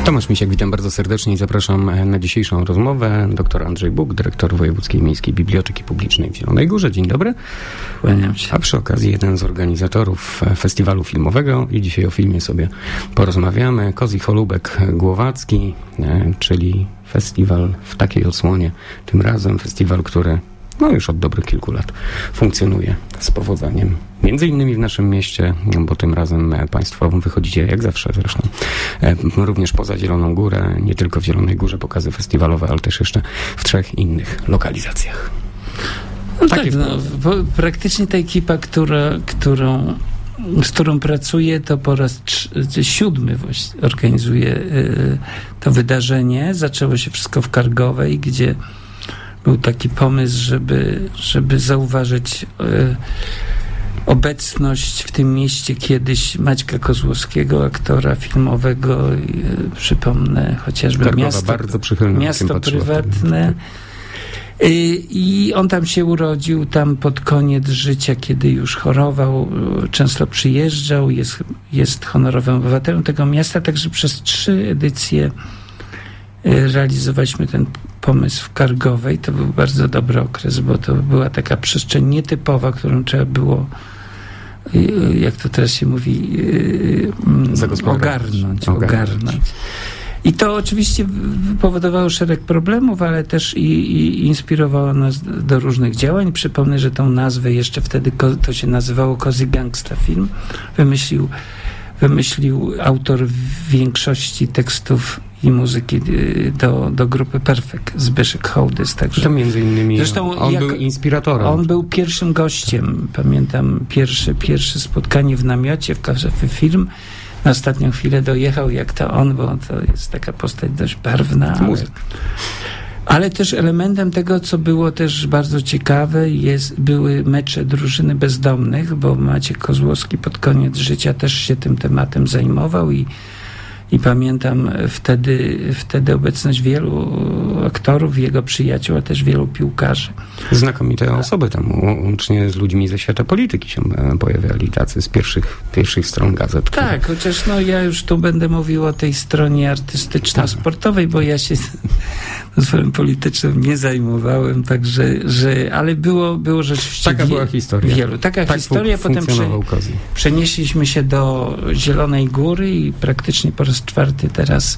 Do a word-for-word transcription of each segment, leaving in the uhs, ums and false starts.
Tomasz Misiak, witam bardzo serdecznie i zapraszam na dzisiejszą rozmowę. Doktor Andrzej Buk, dyrektor Wojewódzkiej Miejskiej Biblioteki Publicznej w Zielonej Górze. Dzień dobry. Kłaniam się. A przy okazji jeden z organizatorów festiwalu filmowego i dzisiaj o filmie sobie porozmawiamy. Kozji Cholubek Głowacki, czyli festiwal w takiej odsłonie. Tym razem festiwal, który no już od dobrych kilku lat funkcjonuje z powodzeniem. Między innymi w naszym mieście, bo tym razem Państwo wychodzicie, jak zawsze zresztą, również poza Zieloną Górę, nie tylko w Zielonej Górze pokazy festiwalowe, ale też jeszcze w trzech innych lokalizacjach. No tak, no, bo praktycznie ta ekipa, która, którą, z którą pracuję, to po raz trzy, siódmy właśnie organizuje y, to wydarzenie. Zaczęło się wszystko w Kargowej, gdzie był taki pomysł, żeby, żeby zauważyć y, obecność w tym mieście kiedyś Maćka Kozłowskiego, aktora filmowego, y, przypomnę chociażby Kargowa, miasto, bardzo przychylne, miasto prywatne. Y, I on tam się urodził, tam pod koniec życia, kiedy już chorował, y, często przyjeżdżał, jest, jest honorowym obywatelem tego miasta, także przez trzy edycje realizowaliśmy ten pomysł w Kargowej. To był bardzo dobry okres, bo to była taka przestrzeń nietypowa, którą trzeba było, jak to teraz się mówi, ogarnąć, ogarnąć. I to oczywiście powodowało szereg problemów, ale też i, i inspirowało nas do różnych działań. Przypomnę, że tą nazwę jeszcze wtedy to się nazywało Cozy Gangsta Film. Wymyślił, wymyślił autor większości tekstów i muzyki do, do grupy Perfect, Zbyszek Hołdys. Także to między innymi zresztą on jak, był inspiratorem. On był pierwszym gościem. Pamiętam pierwsze, pierwsze spotkanie w namiocie w Café Film. Na ostatnią chwilę dojechał jak to on, bo to jest taka postać dość barwna. Ale, ale też elementem tego, co było też bardzo ciekawe, jest, były mecze drużyny bezdomnych, bo Maciek Kozłowski pod koniec życia też się tym tematem zajmował i I pamiętam wtedy, wtedy obecność wielu aktorów, jego przyjaciół, a też wielu piłkarzy. Znakomite osoby tam, łącznie z ludźmi ze świata polityki się pojawiali, tacy z pierwszych, pierwszych stron gazet. Tak, chociaż no ja już tu będę mówił o tej stronie artystyczno-sportowej, bo ja się sferą polityczną nie zajmowałem, także, że, ale było, było rzeczywiście Taka była historia. Wielu. Taka tak historia, potem prze, przenieśliśmy się do Zielonej Góry i praktycznie po raz czwarty teraz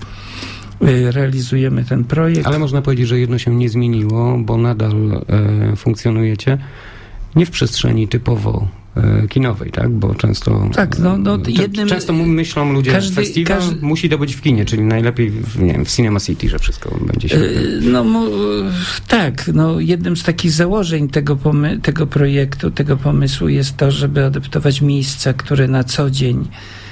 y, realizujemy ten projekt. Ale można powiedzieć, że jedno się nie zmieniło, bo nadal e, funkcjonujecie nie w przestrzeni typowo e, kinowej, tak? Bo często tak, no, no, jednym, często myślą ludzie, każdy, że festiwal każdy, musi to być w kinie, czyli najlepiej w, nie wiem, w Cinema City, że wszystko będzie się... Yy, no mu, tak, no jednym z takich założeń tego, pomy- tego projektu, tego pomysłu jest to, żeby adaptować miejsca, które na co dzień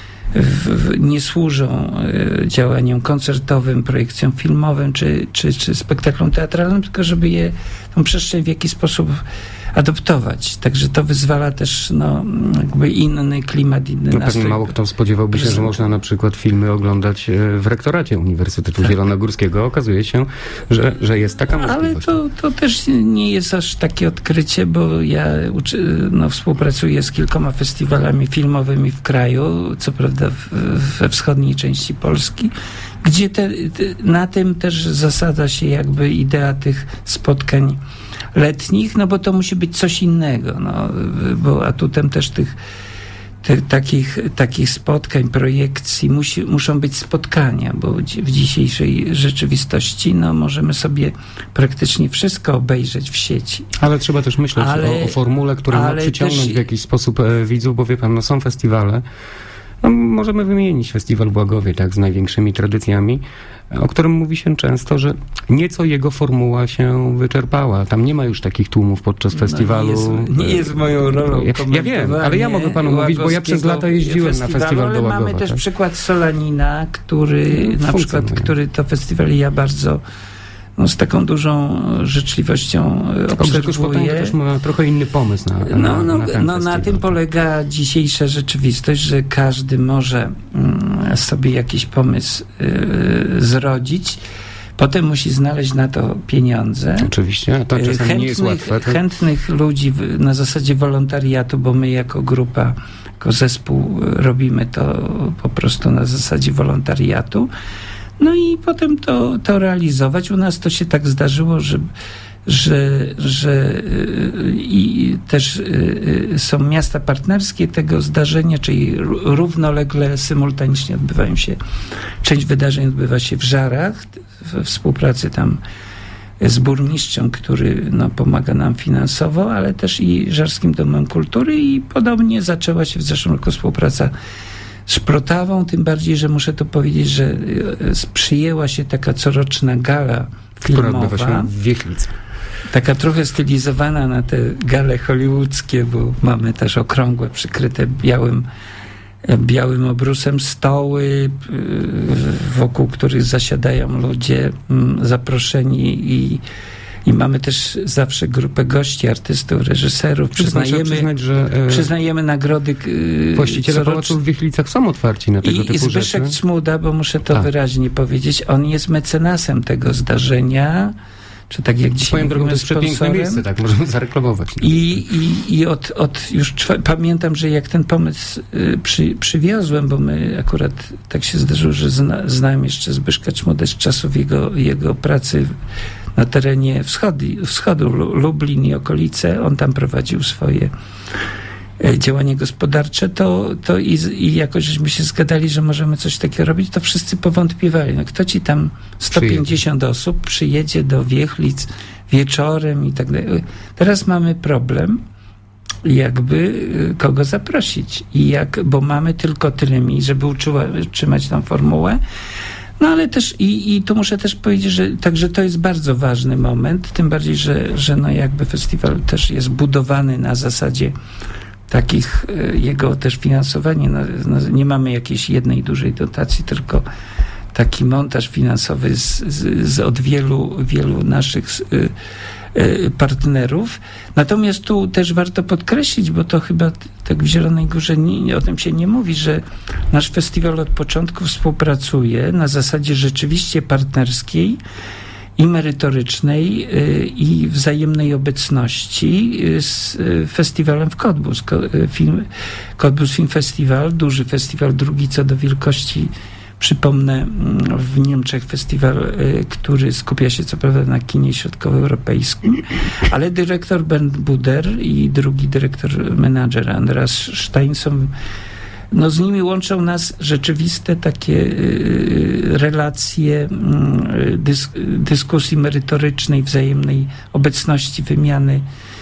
W, w, nie służą y, działaniom koncertowym, projekcjom filmowym czy, czy, czy spektaklom teatralnym, tylko żeby je, tą przestrzeń w jakiś sposób adoptować. Także to wyzwala też no, jakby inny klimat, inny no, nastrój. Pewnie mało kto spodziewałby się, że można na przykład filmy oglądać w rektoracie Uniwersytetu tak. Zielonogórskiego. Okazuje się, że, że jest taka możliwość. Ale to, to też nie jest aż takie odkrycie, bo ja uczy, no, współpracuję z kilkoma festiwalami filmowymi w kraju, co prawda w, we wschodniej części Polski, gdzie te, te, na tym też zasadza się jakby idea tych spotkań letnich, no bo to musi być coś innego, no, bo atutem też tych, tych takich, takich spotkań, projekcji musi, muszą być spotkania, bo w dzisiejszej rzeczywistości no, możemy sobie praktycznie wszystko obejrzeć w sieci. Ale trzeba też myśleć ale, o, o formule, która ma przyciągnąć też w jakiś sposób e, widzów, bo wie pan, no są festiwale. No, możemy wymienić Festiwal w Łagowie, tak, z największymi tradycjami, o którym mówi się często, że nieco jego formuła się wyczerpała. Tam nie ma już takich tłumów podczas no, festiwalu. Nie jest, nie jest moją rolą ja, ja wiem, ale ja mogę panu mówić, bo ja przez lata jeździłem na festiwal do Łagowa. Mamy też tak? przykład Solanina, który no, na przykład, który to festiwal ja bardzo no, z taką dużą życzliwością obserwuję. też ma trochę inny pomysł na, na, no, no, na ten no, na tym polega dzisiejsza rzeczywistość, że każdy może mm, sobie jakiś pomysł y, zrodzić. Potem musi znaleźć na to pieniądze. Oczywiście, a to czasem chętnych, nie jest łatwe. Tak? Chętnych ludzi w, na zasadzie wolontariatu, bo my jako grupa, jako zespół robimy to po prostu na zasadzie wolontariatu. No i potem to, to realizować. U nas to się tak zdarzyło, że że, że i też są miasta partnerskie tego zdarzenia, czyli równolegle, symultanicznie odbywają się, część wydarzeń odbywa się w Żarach, we współpracy tam z burmistrzem, który no, pomaga nam finansowo, ale też i Żarskim Domem Kultury i podobnie zaczęła się w zeszłym roku współpraca z Protawą, tym bardziej, że muszę to powiedzieć, że przyjęła się taka coroczna gala filmowa. Która odbywa się w Wiechlicy. Taka trochę stylizowana na te gale hollywoodzkie, bo mamy też okrągłe, przykryte białym, białym obrusem stoły, wokół których zasiadają ludzie zaproszeni i I mamy też zawsze grupę gości, artystów, reżyserów. Przyznajemy, przyznać, że e, przyznajemy nagrody. E, właściciele pałacu w Wiechlicach są otwarci na tego I, typu i Zbyszek rzeczy. Czmuda, bo muszę to tak. wyraźnie powiedzieć, on jest mecenasem tego zdarzenia. Czy tak jak dzisiaj Swoją drogą to jest przepiękne miejsce, tak możemy zareklamować. I, i, i od, od już czwa, pamiętam, że jak ten pomysł y, przy, przywiozłem, bo my akurat tak się zdarzyło, że zna, znałem jeszcze Zbyszka Czmudę z czasów jego, jego pracy na terenie wschodu, wschodu Lublin i okolice. On tam prowadził swoje działanie gospodarcze, to, to i, i jakoś żeśmy się zgadali, że możemy coś takiego robić, to wszyscy powątpiewali. No kto ci tam sto pięćdziesiąt przyjedzie. osób przyjedzie do Wiechlic wieczorem i tak dalej. Teraz mamy problem, jakby kogo zaprosić. I jak, bo mamy tylko tyle miejsc, żeby utrzymać tą formułę. No ale też i, i tu muszę też powiedzieć, że także to jest bardzo ważny moment, tym bardziej, że, że no jakby festiwal też jest budowany na zasadzie takich, jego też finansowanie, no, no, nie mamy jakiejś jednej dużej dotacji, tylko taki montaż finansowy z, z, z od wielu, wielu naszych y, y, partnerów. Natomiast tu też warto podkreślić, bo to chyba tak w Zielonej Górze nie, o tym się nie mówi, że nasz festiwal od początku współpracuje na zasadzie rzeczywiście partnerskiej i merytorycznej i wzajemnej obecności z festiwalem w Cottbus. Film, Cottbus Film Festival, duży festiwal, drugi co do wielkości, przypomnę, w Niemczech festiwal, który skupia się co prawda na kinie środkowoeuropejskim, ale dyrektor Bernd Buder i drugi dyrektor menadżer Andreas Stein są, no z nimi łączą nas rzeczywiste takie y, relacje y, dys, dyskusji merytorycznej, wzajemnej obecności, wymiany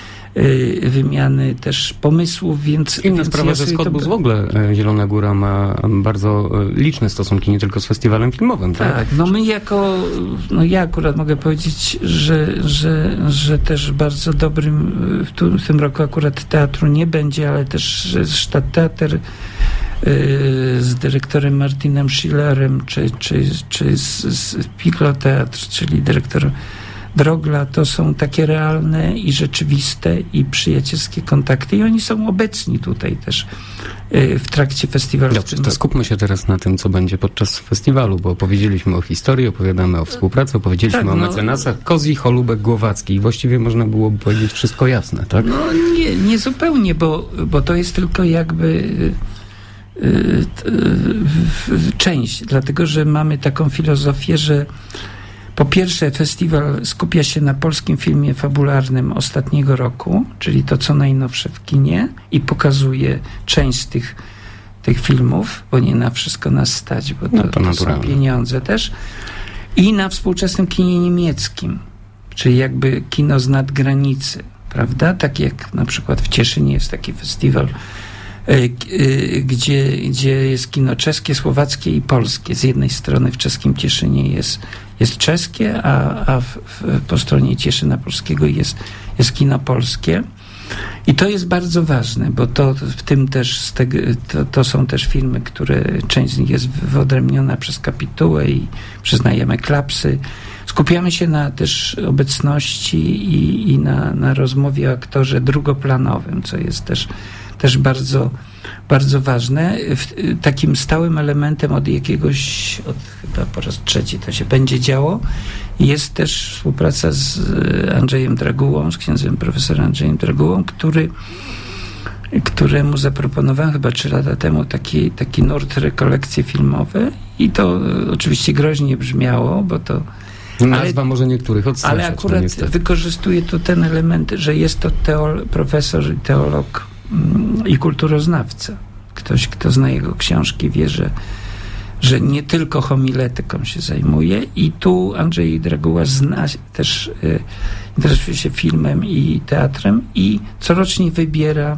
y, wymiany też pomysłów, więc... Inna więc sprawa, ja że z to... Cottbus w ogóle Zielona Góra ma bardzo liczne stosunki, nie tylko z festiwalem filmowym. Tak, tak no my jako, no ja akurat mogę powiedzieć, że, że, że też bardzo dobrym, w, tu, w tym roku akurat teatru nie będzie, ale też Stadttheater z dyrektorem Martinem Schillerem, czy, czy, czy z, z Piglo Teatr, czyli dyrektor Drogla, to są takie realne i rzeczywiste i przyjacielskie kontakty i oni są obecni tutaj też w trakcie festiwalu. Dobrze, to skupmy się teraz na tym, co będzie podczas festiwalu, bo opowiedzieliśmy o historii, opowiadamy o współpracy, opowiedzieliśmy tak, o no, mecenasach. Kozi, Holubek, Głowacki. Właściwie można byłoby powiedzieć wszystko jasne, tak? No nie, nie zupełnie, bo, bo to jest tylko jakby część, dlatego że mamy taką filozofię, że po pierwsze festiwal skupia się na polskim filmie fabularnym ostatniego roku, czyli to co najnowsze w kinie i pokazuje część z tych, tych filmów, bo nie na wszystko nas stać, bo to, no to, to są pieniądze też, i na współczesnym kinie niemieckim, czyli jakby kino z nadgranicy, prawda? Tak jak na przykład w Cieszynie jest taki festiwal, Gdzie, gdzie jest kino czeskie, słowackie i polskie. Z jednej strony w czeskim Cieszynie jest, jest czeskie, a, a w, w, po stronie Cieszyna Polskiego jest, jest kino polskie. I to jest bardzo ważne, bo to w tym też z tego, to, to są też filmy, które część z nich jest wyodrębniona przez kapitułę i przyznajemy klapsy. Skupiamy się na też obecności i, i na, na rozmowie o aktorze drugoplanowym, co jest też też bardzo, bardzo ważne. Takim stałym elementem od jakiegoś, od chyba po raz trzeci to się będzie działo, jest też współpraca z Andrzejem Dragułą, z księdzem profesorem Andrzejem Dragułą, który któremu zaproponowałem chyba trzy lata temu taki, taki nurt rekolekcje filmowe i to oczywiście groźnie brzmiało, bo to Nazwa ale, może niektórych odstraszać. Ale akurat wykorzystuje tu ten element, że jest to teol, profesor, teolog mm, i kulturoznawca. Ktoś, kto zna jego książki, wie, że, że nie tylko homiletyką się zajmuje i tu Andrzej Draguła zna też, y, interesuje się filmem i teatrem i corocznie wybiera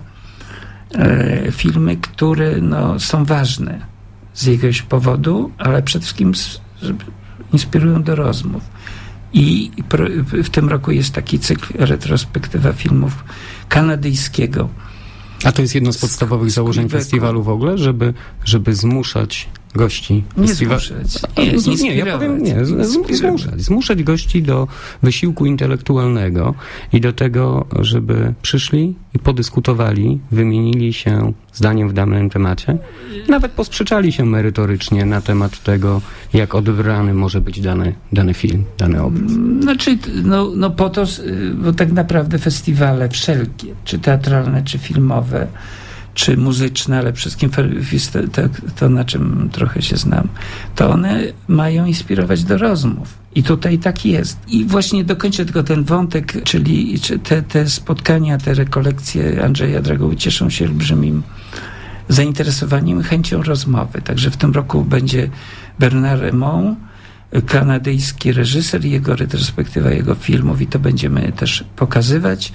y, filmy, które no, są ważne z jakiegoś powodu, ale przede wszystkim z, inspirują do rozmów. I w tym roku jest taki cykl retrospektywa filmów kanadyjskiego. A to jest jedno z podstawowych założeń festiwalu w ogóle, żeby, żeby zmuszać gości nie festiwalu. Zmuszać. Nie, nie, nie, ja powiem nie, zmuszać. Zmuszać gości do wysiłku intelektualnego i do tego, żeby przyszli i podyskutowali, wymienili się zdaniem w danym temacie, nawet posprzeczali się merytorycznie na temat tego, jak odebrany może być dany, dany film, dany obraz. Znaczy, no, no po to, bo tak naprawdę festiwale wszelkie, czy teatralne, czy filmowe, czy muzyczne, ale przede wszystkim to, to, na czym trochę się znam, to one mają inspirować do rozmów. I tutaj tak jest. I właśnie dokończę tylko ten wątek, czyli te, te spotkania, te rekolekcje Andrzeja Draguły cieszą się olbrzymim zainteresowaniem i chęcią rozmowy. Także w tym roku będzie Bernard Remond, kanadyjski reżyser, jego retrospektywa jego filmów i to będziemy też pokazywać.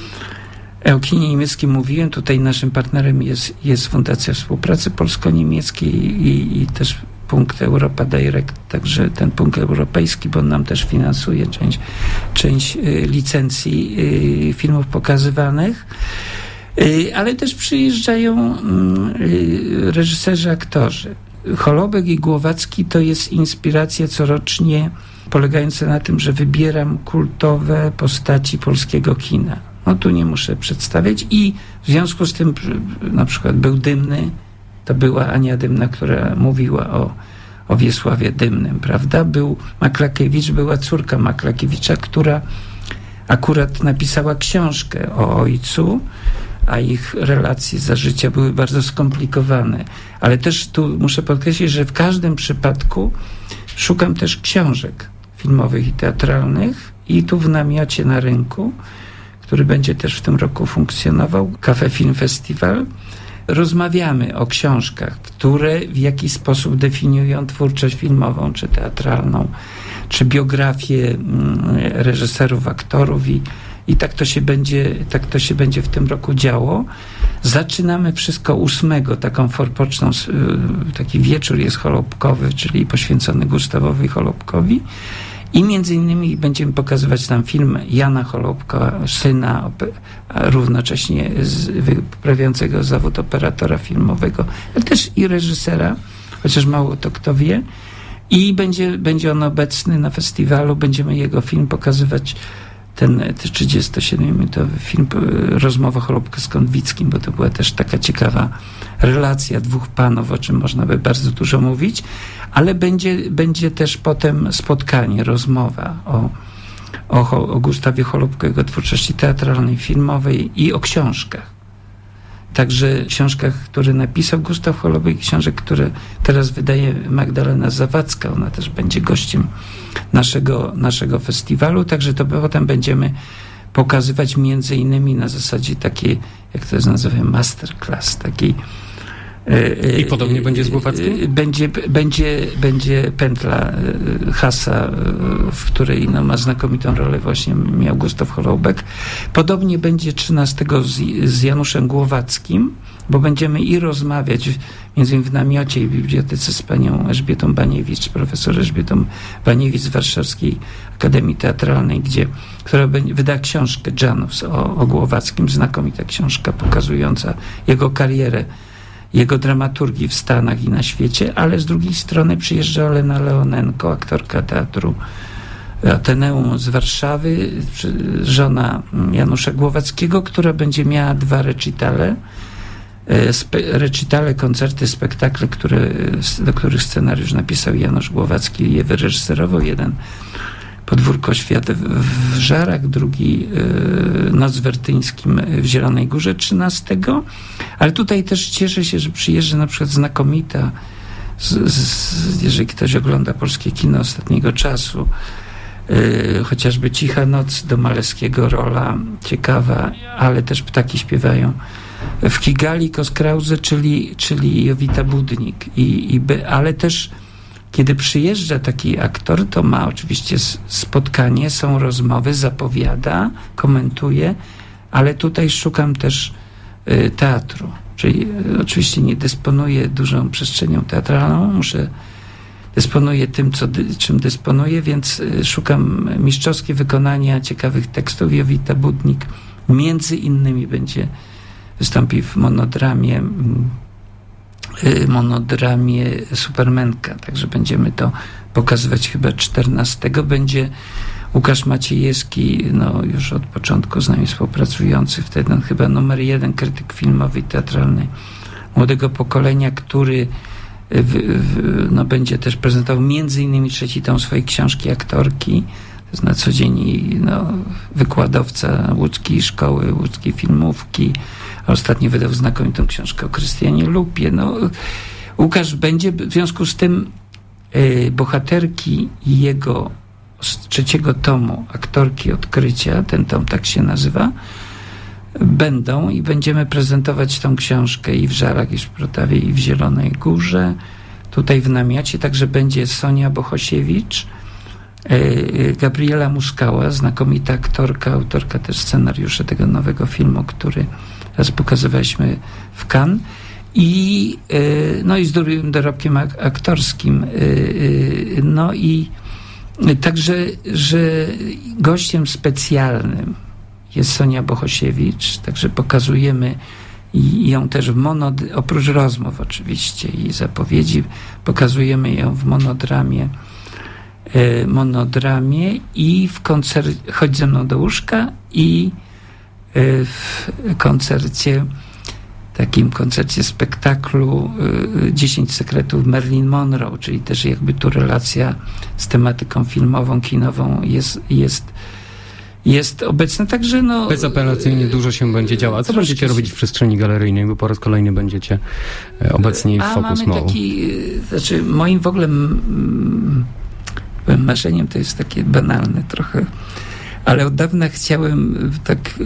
O kinie niemieckim mówiłem, tutaj naszym partnerem jest, jest Fundacja Współpracy Polsko-Niemieckiej i, i też punkt Europa Direct, także ten punkt europejski, bo on nam też finansuje część, część y, licencji y, filmów pokazywanych, y, ale też przyjeżdżają y, reżyserzy, aktorzy. Holobek i Głowacki to jest inspiracja corocznie polegająca na tym, że wybieram kultowe postaci polskiego kina. No tu nie muszę przedstawiać i w związku z tym na przykład był Dymny, to była Ania Dymna, która mówiła o, o Wiesławie Dymnym, prawda? Był Maklakiewicz, była córka Maklakiewicza, która akurat napisała książkę o ojcu, a ich relacje za życia były bardzo skomplikowane. Ale też tu muszę podkreślić, że w każdym przypadku szukam też książek filmowych i teatralnych i tu w namiocie na rynku, który będzie też w tym roku funkcjonował, Cafe Film Festival, rozmawiamy o książkach, które w jakiś sposób definiują twórczość filmową, czy teatralną, czy biografię reżyserów, aktorów i, i tak to się będzie, tak to się będzie w tym roku działo. Zaczynamy wszystko ósmego, taką forpoczną, taki wieczór jest Holubkowy, czyli poświęcony Gustawowi Holubkowi. I między innymi będziemy pokazywać tam film Jana Holubka, syna, równocześnie wyprawiającego zawód operatora filmowego, ale też i reżysera, chociaż mało to kto wie. I będzie, będzie on obecny na festiwalu, będziemy jego film pokazywać, ten trzydziestosiedmiominutowy film Rozmowa Holubka z Konwickim, bo to była też taka ciekawa relacja dwóch panów, o czym można by bardzo dużo mówić, ale będzie, będzie też potem spotkanie, rozmowa o, o, o Gustawie Holubku, jego twórczości teatralnej, filmowej i o książkach. Także książkach, które napisał Gustaw Holubek, książek, które teraz wydaje Magdalena Zawadzka, ona też będzie gościem naszego, naszego festiwalu, także to potem będziemy pokazywać między innymi na zasadzie takiej, jak to jest nazywa, masterclass, takiej. I podobnie będzie z Głowackim? Będzie, będzie, będzie pętla Hasa, w której no, ma znakomitą rolę właśnie miał Gustaw Holubek. Podobnie będzie trzynastego z, z Januszem Głowackim, bo będziemy i rozmawiać między innymi w namiocie i w bibliotece z panią Elżbietą Baniewicz, profesor Elżbietą Baniewicz z Warszawskiej Akademii Teatralnej, gdzie, która wyda książkę Janus o, o Głowackim, znakomita książka pokazująca jego karierę, jego dramaturgii w Stanach i na świecie, ale z drugiej strony przyjeżdża Olena Leonenko, aktorka teatru Ateneum z Warszawy, żona Janusza Głowackiego, która będzie miała dwa recitale, spe- recitale, koncerty, spektakle, które, do których scenariusz napisał Janusz Głowacki i je wyreżyserował. Jeden Podwórko Świat w Żarach, drugi Noc w Wertyńskim w Zielonej Górze trzynastego. Ale tutaj też cieszę się, że przyjeżdża na przykład znakomita, z, z, jeżeli ktoś ogląda polskie kino ostatniego czasu, yy, chociażby Cicha Noc do Maleskiego, rola ciekawa, ale też Ptaki śpiewają w Kigali, Koskrause, czyli, czyli Jowita Budnik. I, i by, ale też kiedy przyjeżdża taki aktor, to ma oczywiście spotkanie, są rozmowy, zapowiada, komentuje, ale tutaj szukam też y, teatru. Czyli y, oczywiście nie dysponuję dużą przestrzenią teatralną, muszę dysponuję tym, co, czym dysponuję, więc y, szukam mistrzowskie wykonania ciekawych tekstów. Jowita Budnik między innymi będzie wystąpi w monodramie monodramie Supermenka, także będziemy to pokazywać chyba czternastego. Będzie Łukasz Maciejewski, no już od początku z nami współpracujący, wtedy chyba numer jeden krytyk filmowy i teatralny młodego pokolenia, który w, w, no, będzie też prezentował między innymi trzeci tom swojej książki Aktorki. To jest na co dzień no, wykładowca łódzkiej szkoły, łódzkiej filmówki. A ostatnio wydał znakomitą książkę o Krystianie Lupie. No, Łukasz będzie, w związku z tym y, bohaterki i jego z trzeciego tomu Aktorki Odkrycia, ten tom tak się nazywa, będą i będziemy prezentować tą książkę i w Żarach, i w Szprotawie, i w Zielonej Górze, tutaj w namiocie, także będzie Sonia Bohosiewicz, y, Gabriela Muskała, znakomita aktorka, autorka też scenariusza tego nowego filmu, który teraz pokazywaliśmy w Cannes i, no i z dobrym dorobkiem aktorskim. No i także, że gościem specjalnym jest Sonia Bohosiewicz, także pokazujemy ją też w monod... oprócz rozmów oczywiście i zapowiedzi, pokazujemy ją w monodramie monodramie i w koncercie Chodź ze mną do łóżka i w koncercie, takim koncercie spektaklu dziesięć sekretów Marilyn Monroe, czyli też jakby tu relacja z tematyką filmową, kinową jest, jest, jest obecna. Także no... Bezapelacyjnie dużo się będzie działo. A co będziecie robić w przestrzeni galeryjnej? Bo po raz kolejny będziecie obecni w A Focus mamy Mall. taki, znaczy moim w ogóle m, marzeniem to jest takie banalne trochę, ale od dawna chciałem tak,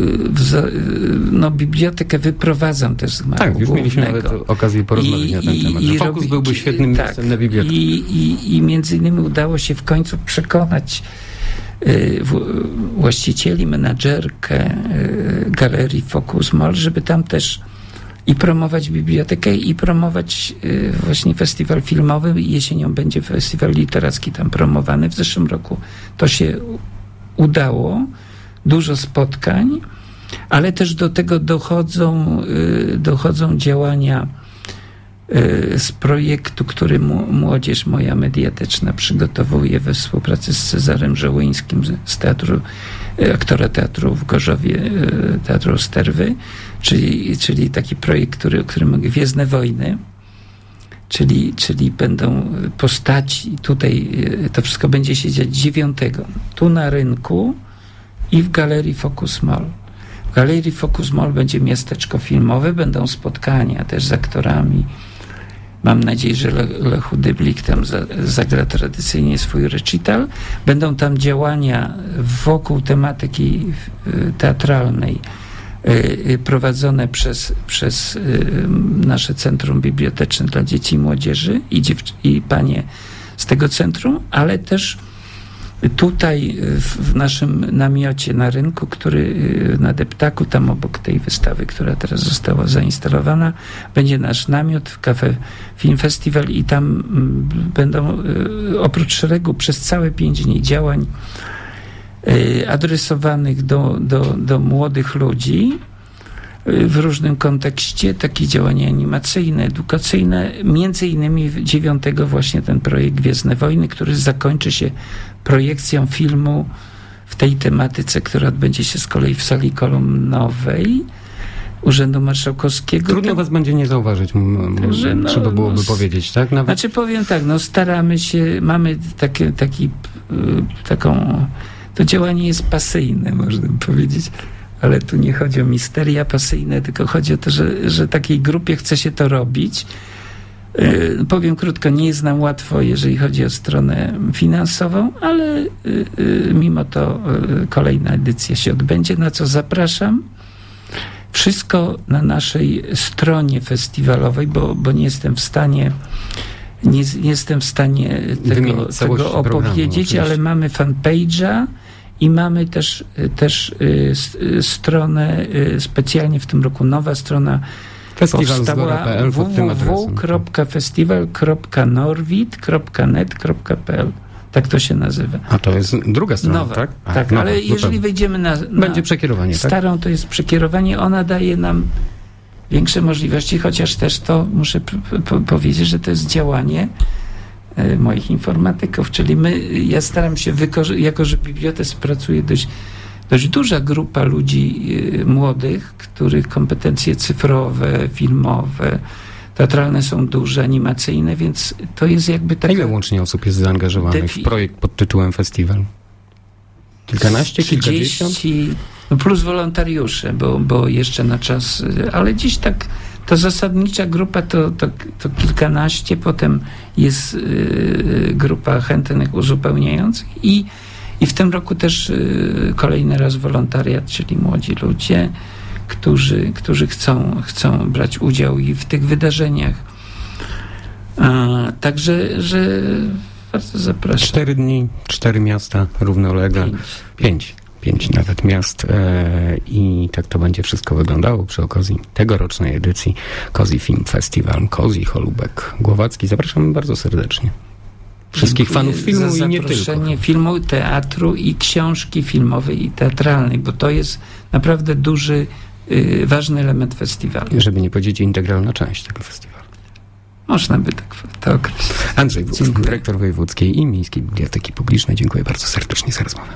no bibliotekę wyprowadzam też z gmachu Tak, już głównego. mieliśmy nawet okazję porozmawiać I, na ten i, temat. I Focus robi, byłby świetnym tak, miejscem na bibliotekę. I, i, I między innymi udało się w końcu przekonać y, w, właścicieli, menadżerkę y, galerii Focus Mall, żeby tam też i promować bibliotekę, i promować y, właśnie festiwal filmowy. Jesienią będzie festiwal literacki tam promowany. W zeszłym roku to się udało, dużo spotkań, ale też do tego dochodzą, y, dochodzą działania y, z projektu, który mu, Młodzież Moja Mediateczna przygotowuje we współpracy z Cezarem Żołyńskim z teatru, y, aktora teatru w Gorzowie, y, Teatru Sterwy, czyli, czyli taki projekt, który, o którym mówię, Gwiezdne Wojny. Czyli, czyli będą postaci, tutaj to wszystko będzie się dziać dziewiątego, tu na rynku i w Galerii Focus Mall. W Galerii Focus Mall będzie miasteczko filmowe, będą spotkania też z aktorami. Mam nadzieję, że Le, Lechu Dyblik tam za, zagra tradycyjnie swój recital. Będą tam działania wokół tematyki teatralnej, prowadzone przez, przez nasze Centrum Biblioteczne dla Dzieci i Młodzieży i, dziew- i panie z tego centrum, ale też tutaj w naszym namiocie na rynku, który na Deptaku, tam obok tej wystawy, która teraz została zainstalowana, będzie nasz namiot w Cafe Film Festival i tam będą oprócz szeregu przez całe pięć dni działań adresowanych do, do, do młodych ludzi w różnym kontekście, takie działania animacyjne, edukacyjne, między innymi dziewiątego właśnie ten projekt Gwiezdne Wojny, który zakończy się projekcją filmu w tej tematyce, która odbędzie się z kolei w sali kolumnowej Urzędu Marszałkowskiego. Trudno was będzie nie zauważyć, m- Także, no, trzeba byłoby no, powiedzieć, tak? Nawet... Znaczy powiem tak, no staramy się, mamy taki, taki taką, to działanie jest pasyjne, można by powiedzieć, ale tu nie chodzi o misteria pasyjne, tylko chodzi o to, że, że takiej grupie chce się to robić. Yy, powiem krótko, nie jest nam łatwo, jeżeli chodzi o stronę finansową, ale yy, yy, mimo to yy, kolejna edycja się odbędzie, na co zapraszam. Wszystko na naszej stronie festiwalowej, bo, bo nie jestem w stanie nie, nie jestem w stanie tego, tego opowiedzieć, ale mamy fanpage'a i mamy też, też y, stronę y, specjalnie w tym roku, nowa strona powstała w w w kropka festiwal kropka norwid kropka net kropka p l. Tak to się nazywa. A to jest druga strona, nowa, tak? A, tak, nowa, ale jeżeli zupełnie. wejdziemy na, na będzie przekierowanie, starą, tak? to jest przekierowanie. Ona daje nam większe możliwości, chociaż też to muszę p- p- powiedzieć, że to jest działanie e, moich informatyków, czyli my, ja staram się, wykorzy- jako że w bibliotece pracuje dość, dość duża grupa ludzi e, młodych, których kompetencje cyfrowe, filmowe, teatralne są duże, animacyjne, więc to jest jakby taka... Ile łącznie osób jest zaangażowanych defi- w projekt pod tytułem Festiwal? Kilkanaście, kilkadziesiąt? trzydzieści, no plus wolontariusze, bo, bo jeszcze na czas, ale dziś tak ta zasadnicza grupa to, to, to kilkanaście, potem jest y, grupa chętnych uzupełniających i, i w tym roku też y, kolejny raz wolontariat, czyli młodzi ludzie, którzy, którzy chcą, chcą brać udział i w tych wydarzeniach. A, także, że bardzo zapraszam. Cztery dni, cztery miasta równolegle. Pięć. Pięć. Pięć nawet miast e, i tak to będzie wszystko wyglądało przy okazji tegorocznej edycji Cozy Film Festival, Cozy Cholubek Głowacki. Zapraszamy bardzo serdecznie. Wszystkich Dziękuję fanów filmu za i nie tylko. zaproszenie filmu, teatru i książki filmowej i teatralnej, bo to jest naprawdę duży, y, ważny element festiwalu. Żeby nie powiedzieć integralna część tego festiwalu. Można by tak to określić. Andrzej Wójcik, Dziękuję. dyrektor Wojewódzkiej i Miejskiej Biblioteki Publicznej. Dziękuję bardzo serdecznie za rozmowę.